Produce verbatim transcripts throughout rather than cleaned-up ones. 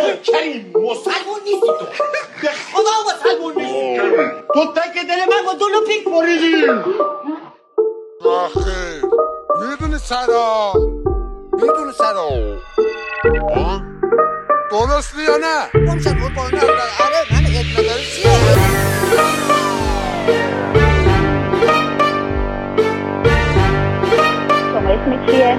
کریم مسلمون نیستی تو، به خدا مسلمون نیستی تو. تک دل من با دلو پیک بریدی. آخه میدونی سرا میدونی سرا درستی یا نه؟ گم شد بود بانه آره من ادنا داره چیه؟ شما اسم چیه؟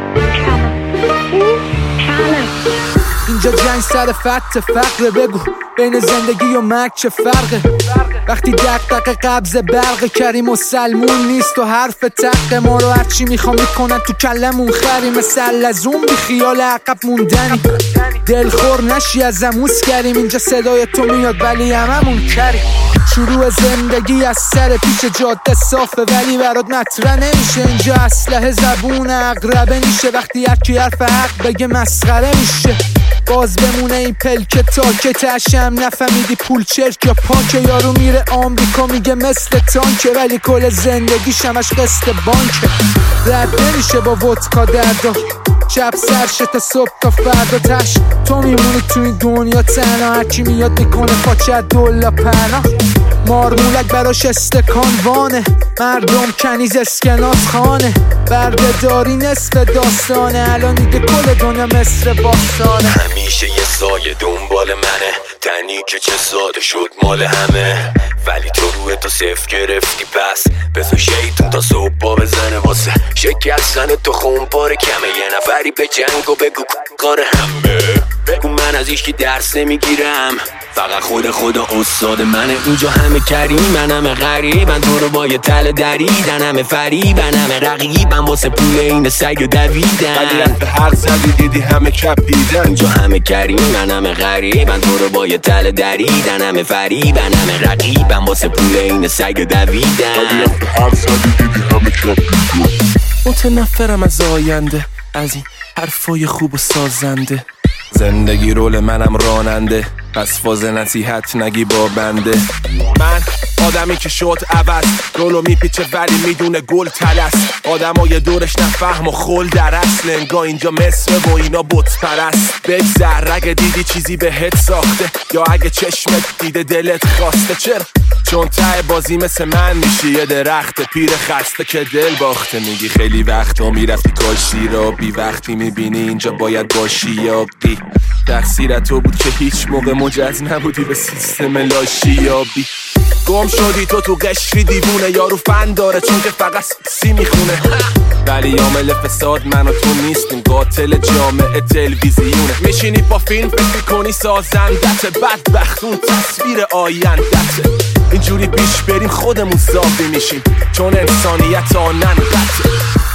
کامل. اینجا جنگ سر فقط فقره، بگو بین زندگی و مرگ چه فرقه؟ وقتی دقدقه قبض برق کریم و سلمون نیست و حرف تق ما رو هرچی میخوام میکنن تو کلمون خری، مثل لزوم بی خیال عقب موندنی. دلخور نشی از اموس کریم، اینجا صدای تو میاد ولی هممون کریم. شروع زندگی از سر پیش جاده صافه ولی برات مطرح نمیشه. اینجا اسلحه زبون اقربه میشه، وقتی یکی حرف حق بگه مسخره میشه. باز بمونه این پلکه تا که تشم نفهمیدی پول چرک یا پانکه. یارو میره آمریکا میگه مثل تانکه ولی کل زندگی شمش قسط بانکه. رد نمیشه با ودکا دردا، شب سرشه تا صبح تا فردا تش. تو میمونی تو این دنیا تنها، هرکی میاد میکنه پاچه دولا پناه. مارمولک براش استکان وانه، مردم کنیز اسکناس خانه. بردهداری نصف داستانه، الان دیگه کل دنیا مصر باستانه. همیشه یه سایه دنبال منه، تنی که چه ساده شد مال همه. ولی تو روی تو صفر گرفتی پس بذار شیطون تا صبح با بزنه واسه شکستن تو خون پاره کمه. یه نفری به جنگ و بگو کار همه، بگو من از ایشکی درس نمیگیرم، فقط خود خدا استاد منه. اینجا همه کریمن همه غریبن، تو رو با یه تله دریدن، همه فریبن همه رقیبن واسه پول این سگ دویدن. ولی رفت هر زدی دیدی همه کپیدن. اینجا همه کریمن همه غریبن، تو رو با یه تله دریدن، همه فریبن همه رقیبن واسه پول این سگ دویدن. ولی رفت هر زدی دیدی همه کپیدن. متنفرم از آینده، از این حرفای خوب و سازنده. زندگی رول منم راننده، پس فاز نصیحت نگی با بنده. من آدمی که شد عوض، رولو میپیچه ولی میدونه گل تلس. آدمای دورش نفهم و خل در اصل، انگاه اینجا مصر و اینا بت پرست. بگذر اگه دیدی چیزی بهت ساخته، یا اگه چشمت دیده دلت خواسته. چرا؟ چون ته بازی مثل من میشی یه درخت پیر خسته که دل باخته. میگی خیلی وقتا میرفتی کاشی را، بی وقتی میبینی اینجا باید باشی یا بی. تقصیر تو بود که هیچ موقع مجاز نبودی به سیستم لاشی یا بی. گم شدی تو تو قشری دیوونه، یارو فن داره چون که فقط سی میخونه. ولی عامل فساد من و تو نیستیم، قاتل جامعه تلویزیونه. میشینی با فیلم فکر کنی سازندت، بدبختون تصویر آیندته. اینجوری پیش بریم خودمون زابی میشیم، چون انسانیت آنن قطعه.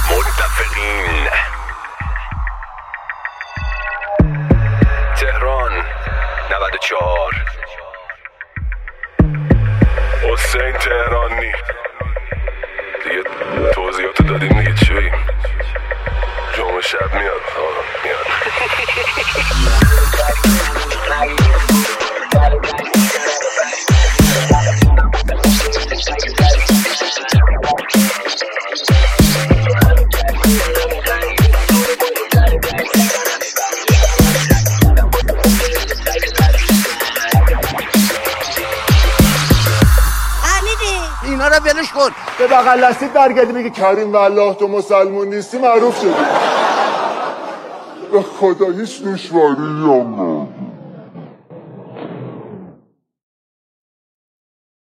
متفقین. تهران نود و چهار. حسین تهرانی دیگه توضیحاتو دادیم دیگه چی بگیم؟ جمعه شب میاد آقا میاد. اینا رو ولش کن. به بغل دستید برگردی بگی کریم والله تو مسلمون نیستی، معروف شدی. به خدا هیچ دشواری هم